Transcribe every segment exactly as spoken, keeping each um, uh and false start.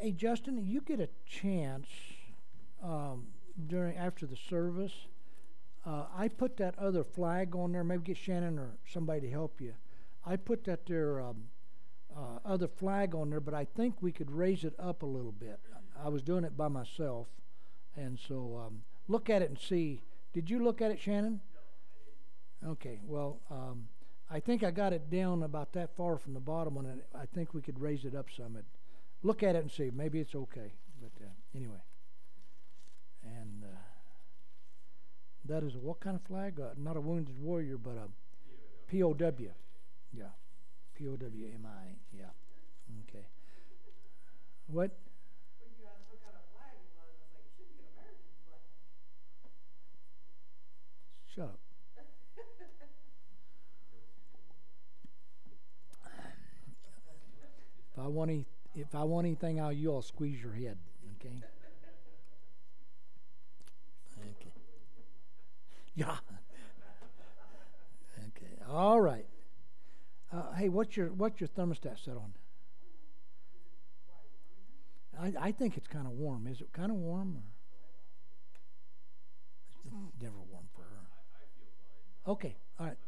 Hey, Justin, you get a chance um, during after the service. Uh, I put that other flag on there. Maybe get Shannon or somebody to help you. I put that there um, uh, other flag on there, but I think we could raise it up a little bit. I was doing it by myself, and so um, look at it and see. Did you look at it, Shannon? Okay. Well, um, I think I got it down about that far from the bottom one, and I think we could raise it up some. It, look at it and see. Maybe it's okay. But uh, anyway, and uh, that is a, what kind of flag? Uh, not a wounded warrior, but a P O W. Yeah, P O W M I. Yeah. Okay. What? When you asked what kind of flag it was, I was like, it should be an American flag. Shut up. If I want any, if I want anything out of you, I'll squeeze your head. Okay. Okay. Yeah. Okay. All right. Uh, hey, what's your what's your thermostat set on? I I think it's kind of warm. Is it kind of warm? Or? It's never warm for her. Okay. All right.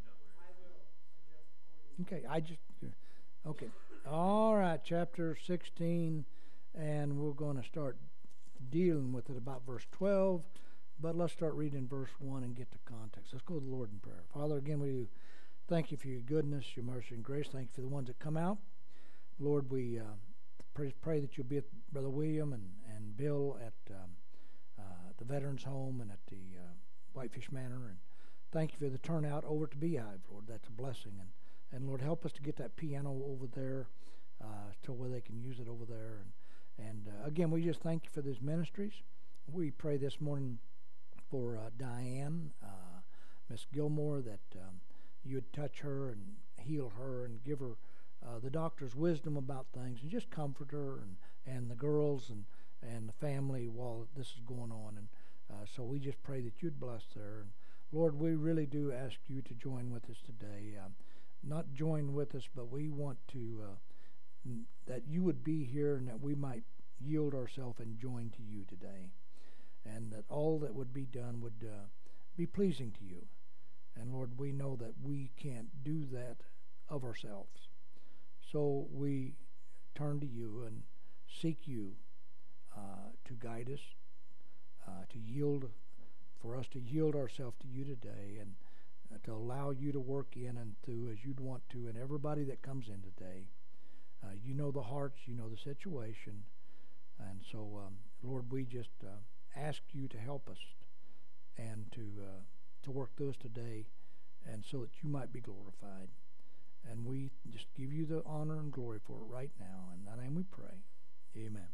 Okay. I just. Okay. All right. Chapter sixteen, and we're going to start dealing with it about verse twelve. But let's start reading verse one and get to context. Let's go to the Lord in prayer. Father, again, we do thank you for your goodness, your mercy, and grace. Thank you for the ones that come out. Lord, we uh, pray, pray that you'll be at Brother William and, and Bill at um, uh, the Veterans Home and at the uh, Whitefish Manor. And thank you for the turnout over at the Beehive, Lord. That's a blessing. And, and Lord, help us to get that piano over there uh, to where they can use it over there. And, and uh, again, we just thank you for these ministries. We pray this morning for uh, Diane, uh, Miss Gilmore, that um, you would touch her and heal her and give her uh, the doctor's wisdom about things and just comfort her and, and the girls and, and the family while this is going on. And uh, so we just pray that you'd bless her. And Lord, we really do ask you to join with us today. Um, not join with us, but we want to, uh, n- that you would be here and that we might yield ourselves and join to you today. And that all that would be done would uh, be pleasing to you. And Lord, we know that we can't do that of ourselves. So we turn to you and seek you uh, to guide us, uh, to yield, for us to yield ourselves to you today and uh, to allow you to work in and through as you'd want to. And everybody that comes in today, uh, you know the hearts, you know the situation. And so, um, Lord, we just uh, ask you to help us and to uh, to work through us today, and so that you might be glorified. And we just give you the honor and glory for it right now. In that name we pray. Amen.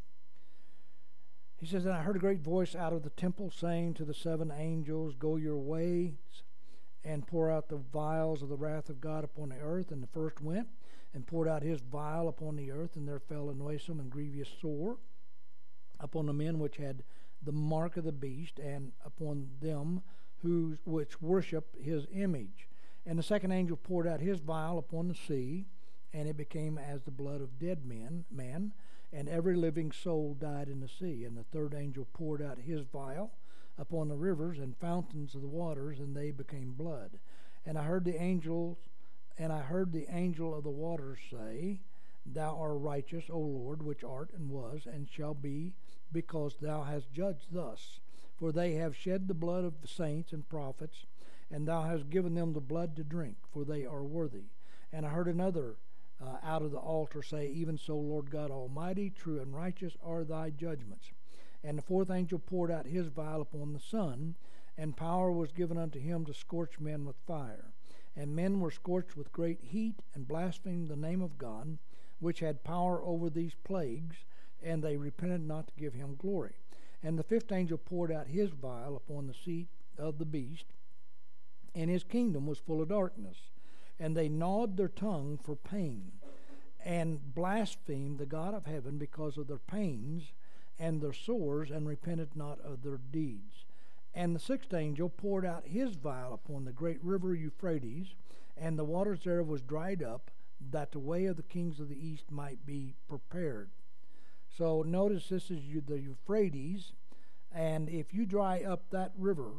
He says, and I heard a great voice out of the temple saying to the seven angels, go your ways and pour out the vials of the wrath of God upon the earth. And the first went and poured out his vial upon the earth, and there fell a noisome and grievous sore upon the men which had the mark of the beast, and upon them who which worship his image. And the second angel poured out his vial upon the sea, and it became as the blood of dead men, man, and every living soul died in the sea. And the third angel poured out his vial upon the rivers and fountains of the waters, and they became blood. And I heard the angels, and I heard the angel of the waters say, Thou art righteous, O Lord, which art and was and shall be, because thou hast judged thus. For they have shed the blood of the saints and prophets, and thou hast given them the blood to drink, for they are worthy. And I heard another uh, out of the altar say, Even so, Lord God Almighty, true and righteous are thy judgments. And the fourth angel poured out his vial upon the sun, and power was given unto him to scorch men with fire. And men were scorched with great heat, and blasphemed the name of God, which had power over these plagues, and they repented not to give him glory. And the fifth angel poured out his vial upon the seat of the beast, and his kingdom was full of darkness. And they gnawed their tongue for pain, and blasphemed the God of heaven because of their pains and their sores, and repented not of their deeds. And the sixth angel poured out his vial upon the great river Euphrates, and the waters thereof was dried up, that the way of the kings of the east might be prepared. So notice this is you, the Euphrates, and if you dry up that river,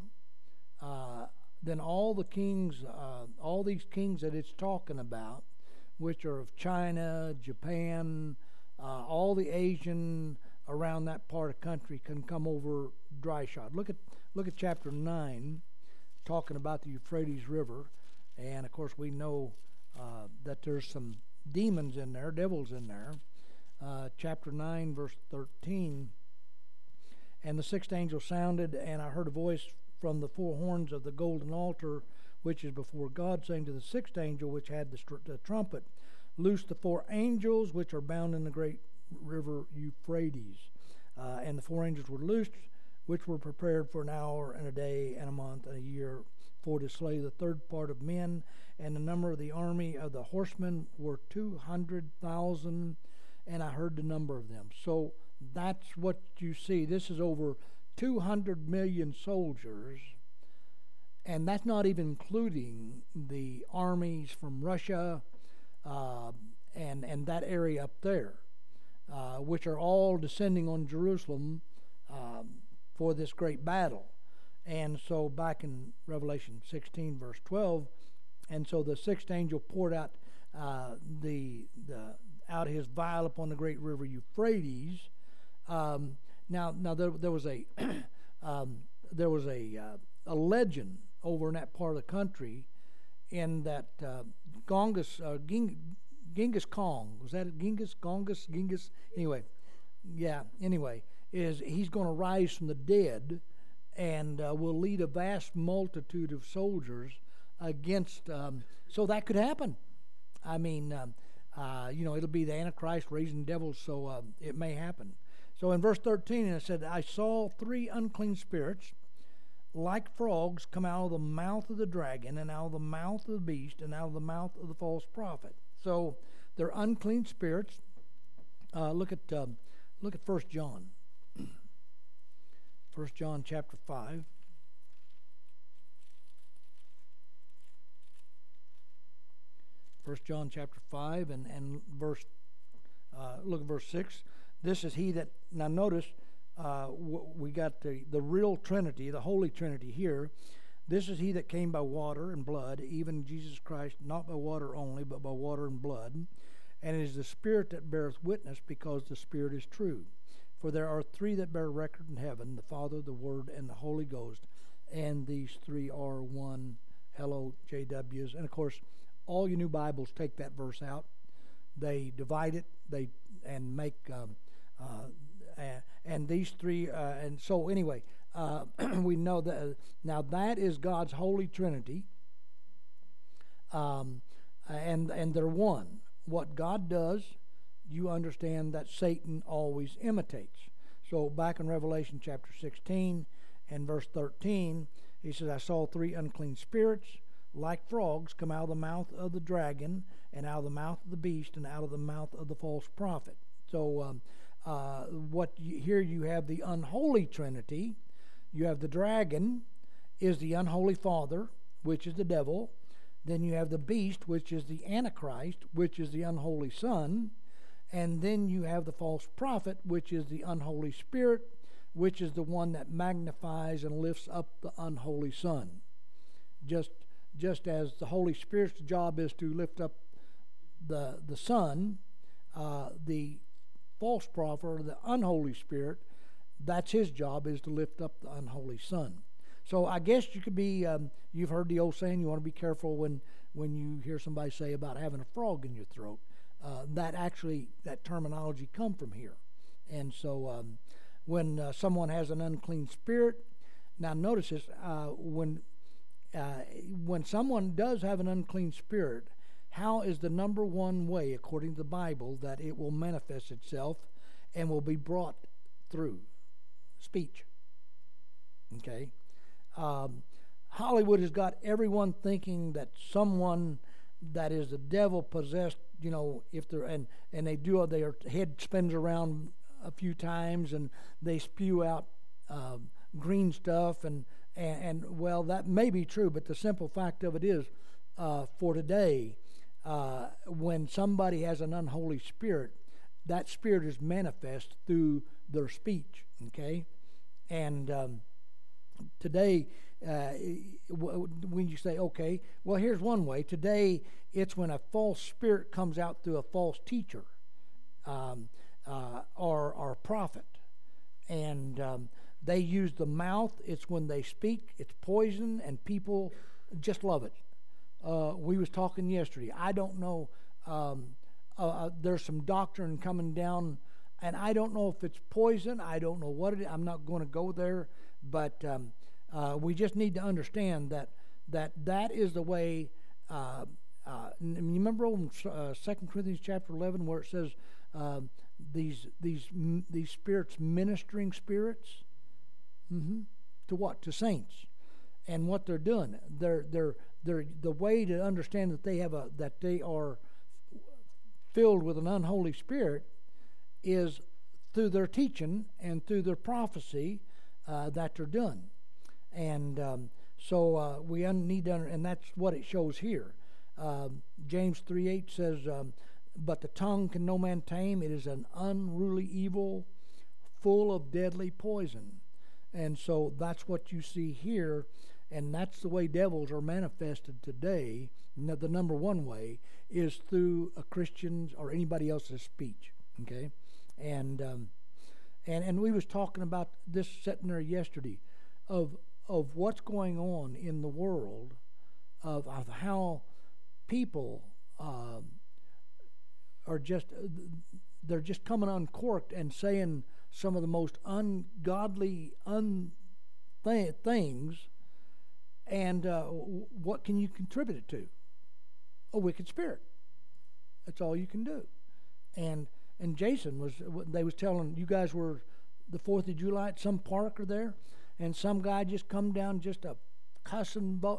uh, then all the kings, uh, all these kings that it's talking about, which are of China, Japan, uh, all the Asian around that part of country can come over dry shod. Look at look at chapter nine, talking about the Euphrates River, and of course we know uh, that there's some demons in there, devils in there. Uh, chapter nine, verse thirteen. And the sixth angel sounded, and I heard a voice from the four horns of the golden altar, which is before God, saying to the sixth angel, which had the, str- the trumpet, loose the four angels which are bound in the great river Euphrates. Uh, and the four angels were loosed, which were prepared for an hour and a day and a month and a year, for to slay the third part of men. And the number of the army of the horsemen were two hundred thousand, and I heard the number of them. So that's what you see. This is over two hundred million soldiers, and that's not even including the armies from Russia uh, and, and that area up there, uh, which are all descending on Jerusalem um, for this great battle. And so back in Revelation sixteen, verse twelve, and so the sixth angel poured out uh, the the out his vial upon the great river Euphrates. Um, now, now there, there was a um, there was a uh, a legend over in that part of the country, in that uh, Gongus uh, Ging, Genghis Khan, was that it? Genghis Gongus Genghis anyway, yeah anyway is he's going to rise from the dead, and uh, will lead a vast multitude of soldiers against. Um, so that could happen. I mean, um, uh, you know, it'll be the Antichrist raising devils, so uh, it may happen. So in verse thirteen, it said, I saw three unclean spirits, like frogs, come out of the mouth of the dragon, and out of the mouth of the beast, and out of the mouth of the false prophet. So they're unclean spirits. Uh, look at um, look at First John. First John chapter five. First John chapter five and, and verse uh, look at verse six. This is he that, now notice, uh, w- we got the, the real Trinity, the Holy Trinity here. This is he that came by water and blood, even Jesus Christ, not by water only, but by water and blood. And it is the Spirit that beareth witness, because the Spirit is true. For there are three that bear record in heaven, the Father, the Word, and the Holy Ghost. And these three are one, L O J Ws. And of course, all your new Bibles take that verse out. They divide it, they and make... Um, Uh, and these three, uh, and so anyway, uh, we know that uh, now that is God's Holy Trinity, um, and and they're one. What God does, you understand that Satan always imitates. So back in Revelation chapter sixteen and verse thirteen, he says, I saw three unclean spirits, like frogs, come out of the mouth of the dragon, and out of the mouth of the beast, and out of the mouth of the false prophet. So um, uh, what you, here you have the unholy Trinity. You have the dragon is the unholy father, which is the devil. Then you have the beast, which is the Antichrist, which is the unholy son. And then you have the false prophet, which is the unholy spirit, which is the one that magnifies and lifts up the unholy son. Just just as the Holy Spirit's job is to lift up the the son, uh, the false prophet, or the unholy spirit, that's his job, is to lift up the unholy son. So I guess you could be, um, you've heard the old saying, you want to be careful when, when you hear somebody say about having a frog in your throat. Uh, that actually, that terminology come from here. And so um, when uh, someone has an unclean spirit, now notice this, uh, when, uh, when someone does have an unclean spirit, how is the number one way, according to the Bible, that it will manifest itself and will be brought through? Speech. Okay? Um, Hollywood has got everyone thinking that someone that is the devil possessed, you know, if they're, and, and they do, their head spins around a few times and they spew out uh, green stuff, and, and, and, well, that may be true, but the simple fact of it is, uh, for today, Uh, when somebody has an unholy spirit, that spirit is manifest through their speech. Okay, and um, today, uh, when you say, okay, well, here's one way. Today, it's when a false spirit comes out through a false teacher um, uh, or, or prophet. And um, they use the mouth. It's when they speak. It's poison, and people just love it. Uh, we was talking yesterday. I don't know. Um, uh, there's some doctrine coming down, and I don't know if it's poison. I don't know what it is. I'm not going to go there. But um, uh, we just need to understand that that that is the way. Uh, uh, you remember in uh, Second Corinthians chapter eleven where it says uh, these these these spirits, ministering spirits, mm-hmm. to what? To saints, and what they're doing. They're they're they're the way to understand that they have a that they are filled with an unholy spirit is through their teaching and through their prophecy uh, that they're doing. And um, so uh, we un- need to, under- and that's what it shows here. Uh, James three eight says, um, but the tongue can no man tame. It is an unruly evil, full of deadly poison. And so that's what you see here, and that's the way devils are manifested today. Now, the number one way is through a Christian's or anybody else's speech. Okay, and um, and and we was talking about this sitting there yesterday, of of what's going on in the world, of of how people um, are just they're just coming uncorked and saying some of the most ungodly un th- things, and uh, what can you contribute it to? A wicked spirit. That's all you can do. And and Jason was, they was telling, you guys were the fourth of July at some park or there, and some guy just come down just a cussing. Bo-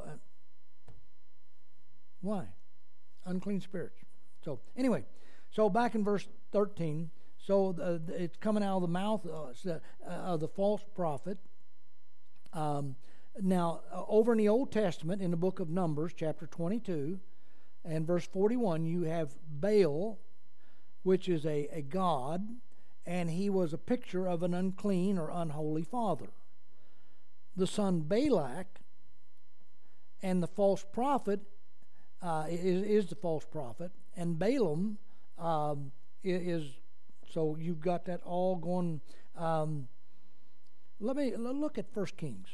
Why? Unclean spirits. So anyway, so back in verse thirteen, so uh, it's coming out of the mouth uh, of the false prophet. Um, now, uh, over in the Old Testament, in the book of Numbers, chapter twenty-two, and verse forty-one, you have Baal, which is a, a god, and he was a picture of an unclean or unholy father. The son Balak and the false prophet uh, is, is the false prophet, and Balaam um, is, so you've got that all going. Um, let me look at First Kings.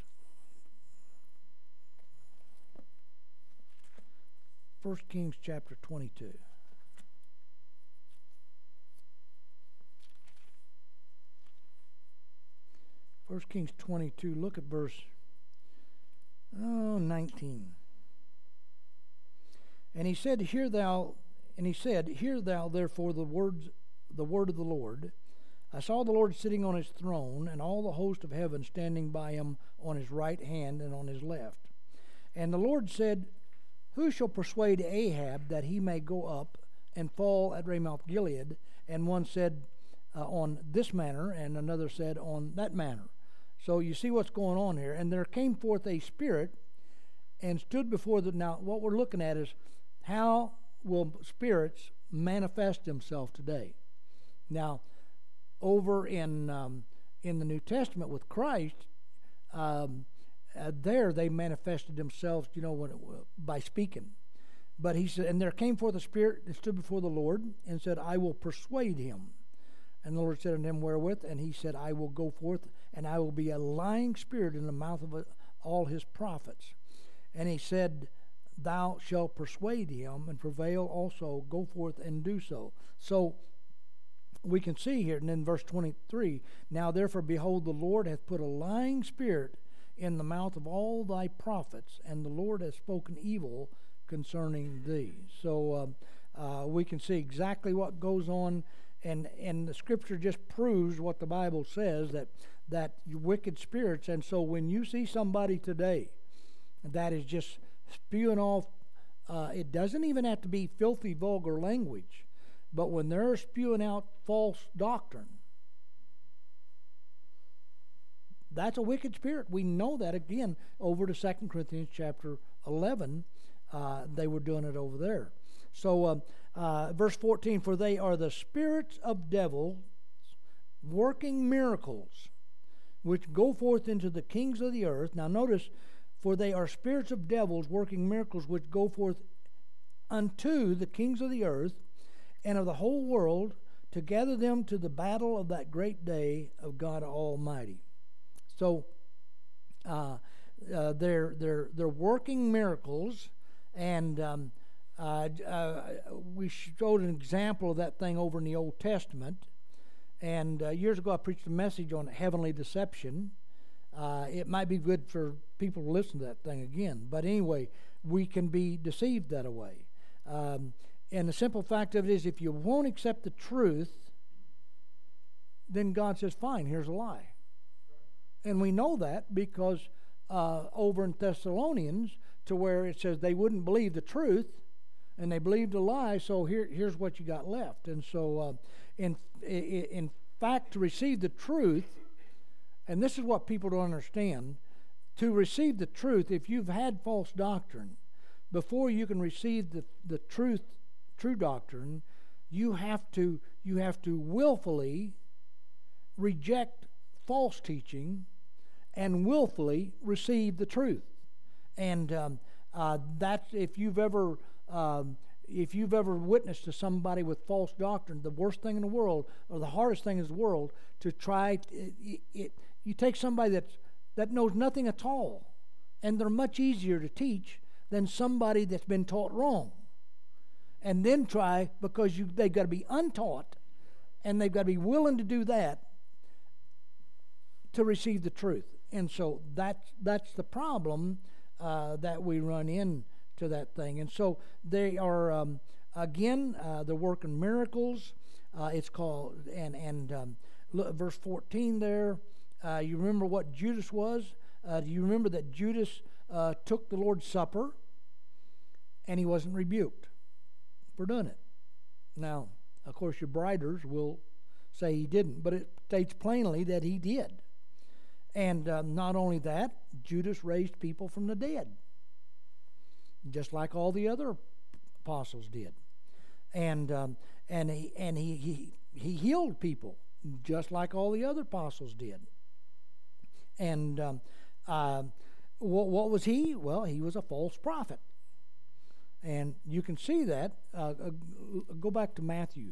First Kings chapter twenty-two. First Kings twenty-two, look at verse oh, nineteen. And he said, Hear thou, and he said, Hear thou therefore the words, the word of the Lord. I saw the Lord sitting on his throne, and all the host of heaven standing by him on his right hand and on his left. And the Lord said, Who shall persuade Ahab that he may go up and fall at Ramoth Gilead? And one said uh, on this manner, and another said on that manner. So you see what's going on here. And there came forth a spirit and stood before the... Now, what we're looking at is how will spirits manifest themselves today? Now, over in um, in the New Testament with Christ, um, uh, there they manifested themselves, you know, when it, uh, by speaking. But he said, and there came forth a spirit and stood before the Lord and said, I will persuade him. And the Lord said unto him, Wherewith? And he said, I will go forth, and I will be a lying spirit in the mouth of all his prophets. And he said, Thou shalt persuade him, and prevail also, go forth and do so. So we can see here, and in verse twenty-three, Now therefore, behold, the Lord hath put a lying spirit in the mouth of all thy prophets, and the Lord hath spoken evil concerning thee. So um, uh, we can see exactly what goes on. And and the Scripture just proves what the Bible says, that that wicked spirits. And so when you see somebody today that is just spewing off, uh, it doesn't even have to be filthy, vulgar language, but when they're spewing out false doctrine, that's a wicked spirit. We know that, again, over to Second Corinthians chapter eleven. Uh, they were doing it over there. So, uh, uh, verse fourteen, for they are the spirits of devils working miracles, which go forth into the kings of the earth. Now notice, for they are spirits of devils working miracles, which go forth unto the kings of the earth and of the whole world, to gather them to the battle of that great day of God Almighty. So, uh, uh, they're they're they're working miracles, and um, uh, uh, we showed an example of that thing over in the Old Testament. And uh, years ago, I preached a message on heavenly deception. Uh, it might be good for people to listen to that thing again. But anyway, we can be deceived that way. Um, and the simple fact of it is, if you won't accept the truth, then God says, fine, here's a lie. And we know that because uh, over in Thessalonians, to where it says they wouldn't believe the truth, and they believed a lie, so here, here's what you got left. And so, uh, in, in fact, to receive the truth, and this is what people don't understand, to receive the truth, if you've had false doctrine, before you can receive the, the truth, true doctrine, you have to you have to willfully reject false teaching and willfully receive the truth. And um, uh, that's, if you've ever um, if you've ever witnessed to somebody with false doctrine, the worst thing in the world, or the hardest thing in the world, to try it, it, it you take somebody that's that knows nothing at all, and they're much easier to teach than somebody that's been taught wrong. And then try, because you they've got to be untaught, and they've got to be willing to do that to receive the truth. And so that's that's the problem uh, that we run into that thing. And so they are um, again uh, they're working miracles. Uh, it's called and and um, look, verse fourteen there. Uh, you remember what Judas was? Uh, do you remember that Judas uh, took the Lord's Supper and he wasn't rebuked for doing it? Now, of course, your briders will say he didn't, but it states plainly that he did. And um, not only that, Judas raised people from the dead, just like all the other apostles did. And um, and he and he, he he healed people, just like all the other apostles did. And um, uh, what, what was he? Well, he was a false prophet. And you can see that. Uh, uh, go back to Matthew.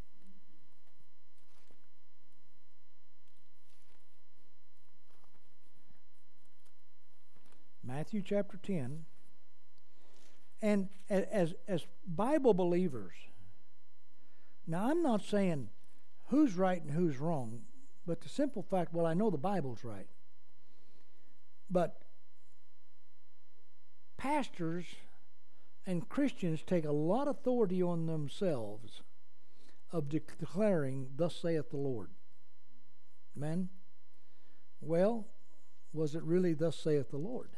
Matthew chapter ten. And as, as Bible believers, now I'm not saying who's right and who's wrong, but the simple fact, well, I know the Bible's right. But pastors and Christians take a lot of authority on themselves of de- declaring, thus saith the Lord. Amen? Well, was it really thus saith the Lord?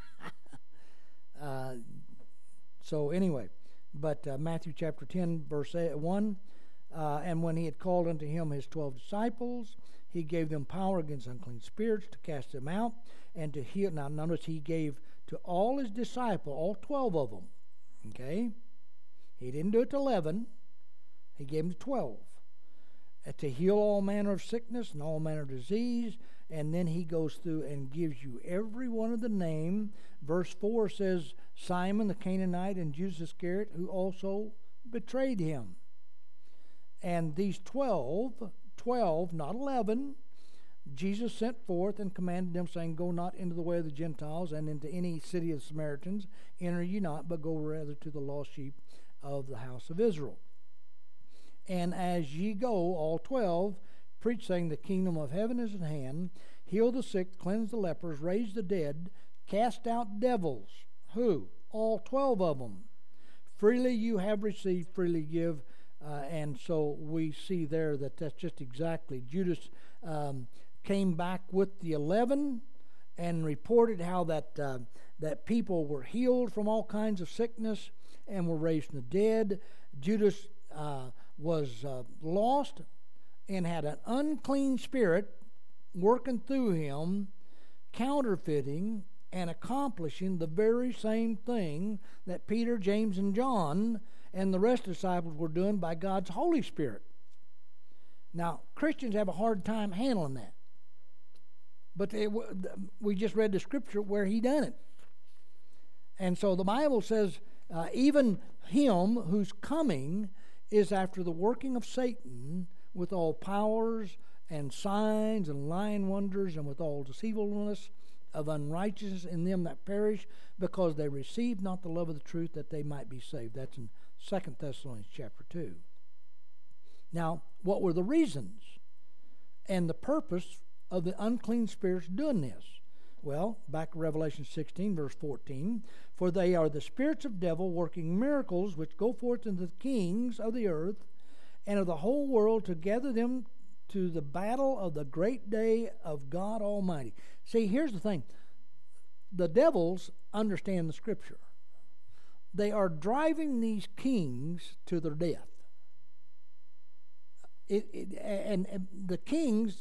uh, so anyway, but uh, Matthew chapter ten, verse one, uh, and when he had called unto him his twelve disciples, he gave them power against unclean spirits to cast them out and to heal. Now notice he gave to all his disciples, all twelve of them. Okay? He didn't do it to eleven. He gave them to twelve. Uh, to heal all manner of sickness and all manner of disease. And then he goes through and gives you every one of the name. Verse four says, Simon the Canaanite and Judas Iscariot, who also betrayed him. And these twelve, twelve, not eleven, Jesus sent forth and commanded them, saying, Go not into the way of the Gentiles, and into any city of the Samaritans enter ye not, but go rather to the lost sheep of the house of Israel. And as ye go, all twelve, preach, saying, The kingdom of heaven is at hand. Heal the sick, cleanse the lepers, raise the dead, cast out devils. Who? All twelve of them. Freely you have received, freely give. Uh, and so we see there that that's just exactly. Judas um, came back with the eleven and reported how that uh, that people were healed from all kinds of sickness and were raised from the dead. Judas uh, was uh, lost and had an unclean spirit working through him, counterfeiting and accomplishing the very same thing that Peter, James, and John and the rest of the disciples were doing by God's Holy Spirit. Now, Christians have a hard time handling that. But they, we just read the scripture where he done it. And so the Bible says, uh, even him who's coming is after the working of Satan with all powers and signs and lying wonders and with all deceivableness of unrighteousness in them that perish, because they receive not the love of the truth that they might be saved. That's in Second Thessalonians chapter two. Now, what were the reasons and the purpose of the unclean spirits doing this? Well, back to Revelation sixteen, verse fourteen. For they are the spirits of devil working miracles which go forth unto the kings of the earth and of the whole world to gather them to the battle of the great day of God Almighty. See, here's the thing. The devils understand the scripture. They are driving these kings to their death. It, it, and, and the kings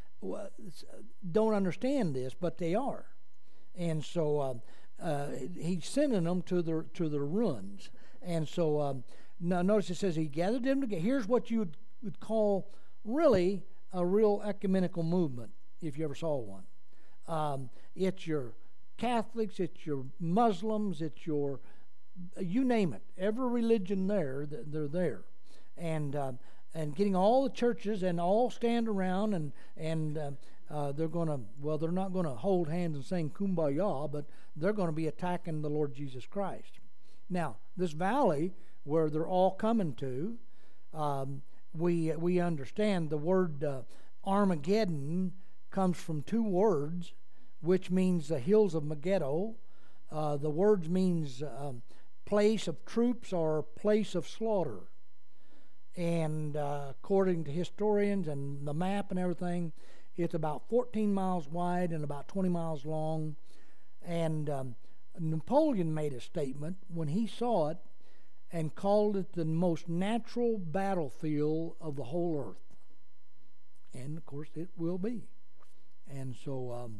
don't understand this, but they are. And so uh, uh, he's sending them to their, to their ruins. And so um, now notice it says he gathered them together. Here's what you would, would call really a real ecumenical movement, if you ever saw one. Um, it's your Catholics, it's your Muslims, it's your, you name it. Every religion there, they're there. And uh, and getting all the churches and all stand around and, and uh, uh, they're going to, well, they're not going to hold hands and sing Kumbaya, but they're going to be attacking the Lord Jesus Christ. Now, this valley where they're all coming to, um, we we understand the word uh, Armageddon comes from two words, which means the hills of Megiddo. Uh, the words means um, place of troops or place of slaughter. And uh, according to historians and the map and everything, it's about fourteen miles wide and about twenty miles long. And um, Napoleon made a statement when he saw it and called it the most natural battlefield of the whole earth. And, of course, it will be. And so, um,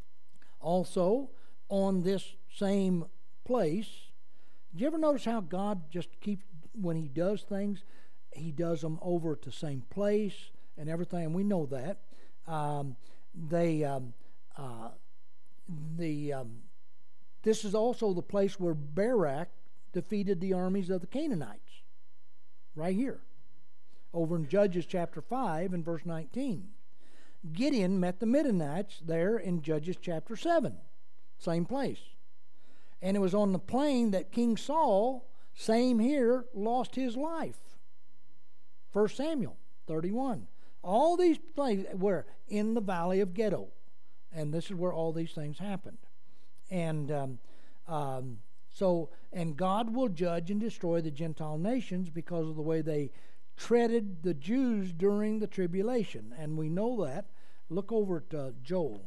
also, on this same place, do you ever notice how God just keeps, when he does things, he does them over at the same place and everything, and we know that. Um, they, um, uh, the, um, this is also the place where Barak defeated the armies of the Canaanites, right here, over in Judges chapter five and verse nineteen. Gideon met the Midianites there in Judges chapter seven, same place. And it was on the plain that King Saul, same here, lost his life. First Samuel thirty-one. All these places were in the valley of Giddo. And this is where all these things happened. And um, um, so, and God will judge and destroy the Gentile nations because of the way they treated the Jews during the tribulation. And we know that. Look over at uh, Joel.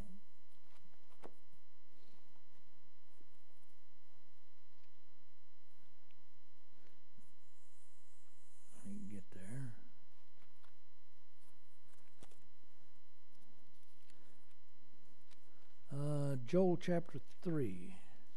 Uh, Joel chapter three.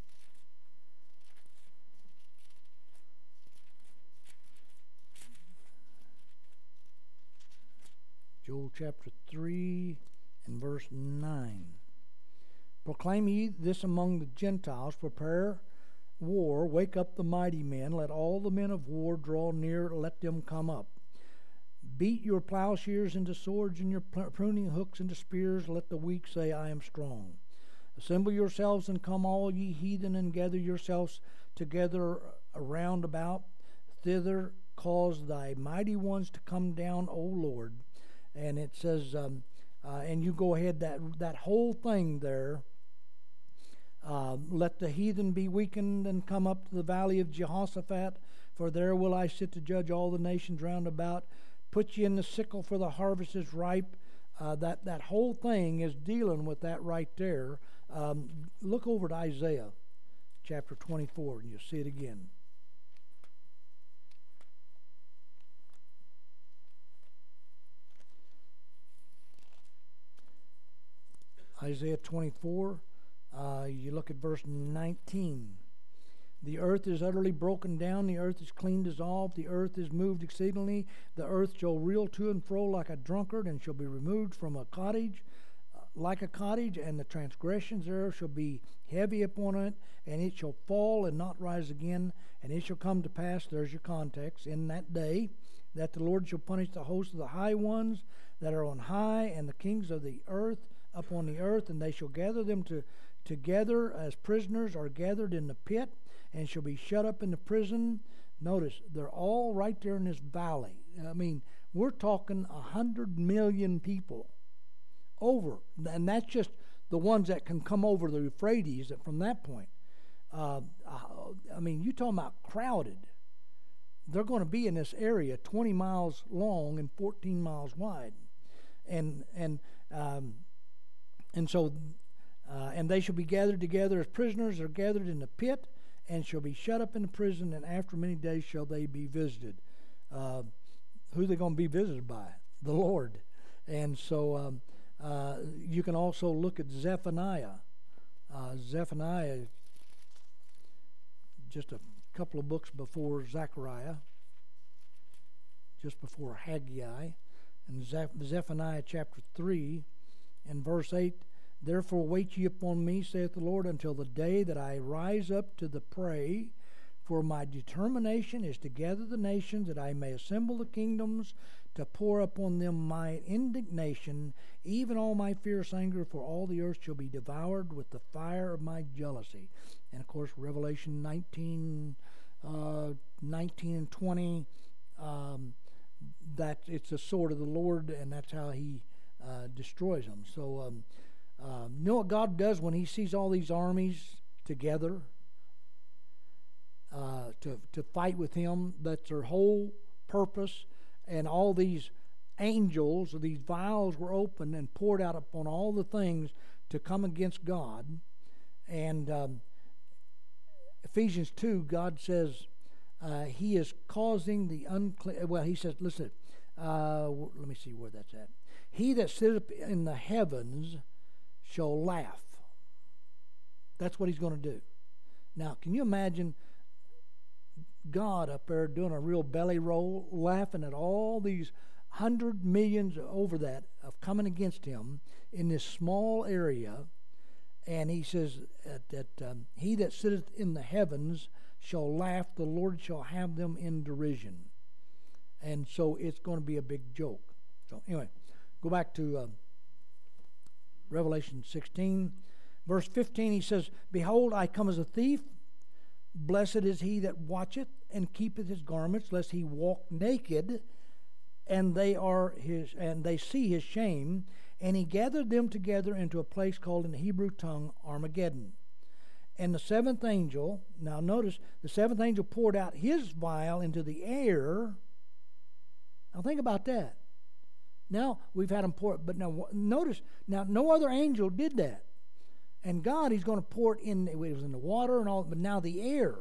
Joel chapter three and verse nine. Proclaim ye this among the Gentiles, prepare war, wake up the mighty men, let all the men of war draw near, let them come up. Beat your plowshares into swords and your pruning hooks into spears, let the weak say, I am strong. Assemble yourselves and come all ye heathen, and gather yourselves together around about. Thither cause thy mighty ones to come down, O Lord. And it says, um, uh, and you go ahead, that, that whole thing there. Uh, let the heathen be weakened and come up to the valley of Jehoshaphat, for there will I sit to judge all the nations round about. Put ye in the sickle, for the harvest is ripe. Uh, that, that whole thing is dealing with that right there. Um, look over at Isaiah chapter twenty-four, and you'll see it again. Isaiah twenty-four, uh, you look at verse nineteen. The earth is utterly broken down, the earth is clean dissolved, the earth is moved exceedingly, the earth shall reel to and fro like a drunkard, and shall be removed from a cottage, uh, like a cottage, and the transgressions thereof shall be heavy upon it, and it shall fall and not rise again, and it shall come to pass, there's your context, in that day, that the Lord shall punish the host of the high ones that are on high, and the kings of the earth upon the earth, and they shall gather them to, together as prisoners are gathered in the pit, and shall be shut up in the prison. Notice, they're all right there in this valley. I mean, we're talking a hundred million people over, and that's just the ones that can come over the Euphrates from that point. Uh, I mean, you're talking about crowded. They're going to be in this area twenty miles long and fourteen miles wide. And, and, um, and so, uh, and they shall be gathered together as prisoners are gathered in the pit, and shall be shut up in the prison, and after many days shall they be visited. Uh, who are they going to be visited by? The Lord. And so um, uh, you can also look at Zephaniah. Uh, Zephaniah, just a couple of books before Zechariah, just before Haggai, and Zeph- Zephaniah chapter three and verse eight. Therefore wait ye upon me, saith the Lord, until the day that I rise up to the prey. For my determination is to gather the nations, that I may assemble the kingdoms, to pour upon them my indignation, even all my fierce anger, for all the earth shall be devoured with the fire of my jealousy. And of course, Revelation nineteen, uh, nineteen and twenty, um, that it's the sword of the Lord, and that's how he uh, destroys them. So, um, Uh, you know what God does when he sees all these armies together uh, to, to fight with him? That's their whole purpose. And all these angels, these vials were opened and poured out upon all the things to come against God. And um, Ephesians two, God says uh, he is causing the unclean. Well, he says, listen, uh, let me see where that's at. He that sitteth in the heavens shall laugh. That's what he's going to do. Now, can you imagine God up there doing a real belly roll, laughing at all these hundred millions over that of coming against him in this small area? And he says that, that um, he that sitteth in the heavens shall laugh, the Lord shall have them in derision. And so it's going to be a big joke. So anyway, go back to uh, Revelation sixteen, verse fifteen. He says, Behold, I come as a thief. Blessed is he that watcheth and keepeth his garments, lest he walk naked, and they are his, and they see his shame. And he gathered them together into a place called in the Hebrew tongue Armageddon. And the seventh angel, now notice, the seventh angel poured out his vial into the air. Now think about that. Now we've had them pour it, but now notice, now no other angel did that. And God, he's going to pour it in, it was in the water and all, but now the air.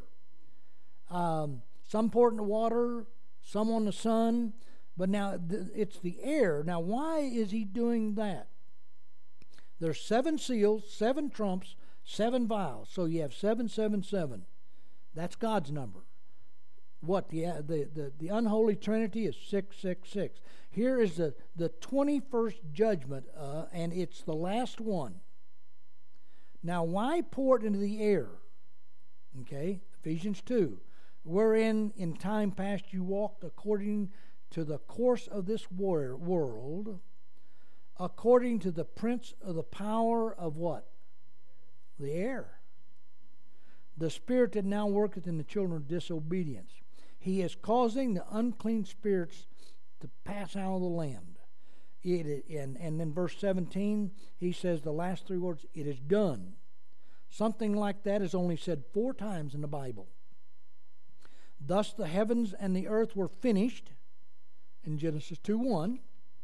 Um, some pour it in the water, some on the sun, but now th- it's the air. Now why is he doing that? There's seven seals, seven trumps, seven vials. So you have seven, seven, seven. That's God's number. What the the the, the unholy Trinity is six six six. Here is the the twenty-first judgment, uh, and it's the last one. Now, why pour it into the air? Okay, Ephesians two, wherein in time past you walked according to the course of this war- world, according to the prince of the power of what? The air. The spirit that now worketh in the children of disobedience. He is causing the unclean spirits to pass out of the land. It, and, and then verse seventeen, he says the last three words, it is done. Something like that is only said four times in the Bible. Thus the heavens and the earth were finished in Genesis two one.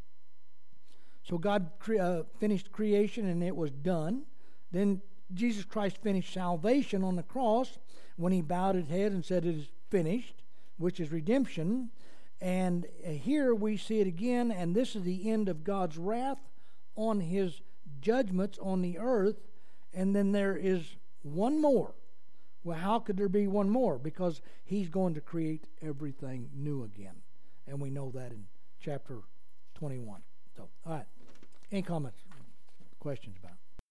So God cre- uh, finished creation and it was done. Then Jesus Christ finished salvation on the cross when he bowed his head and said it is finished, which is redemption. And here we see it again, and this is the end of God's wrath on his judgments on the earth. And then there is one more, Well, how could there be one more? Because he's going to create everything new again. And we know that in chapter twenty-one. So, all right. Any comments, questions about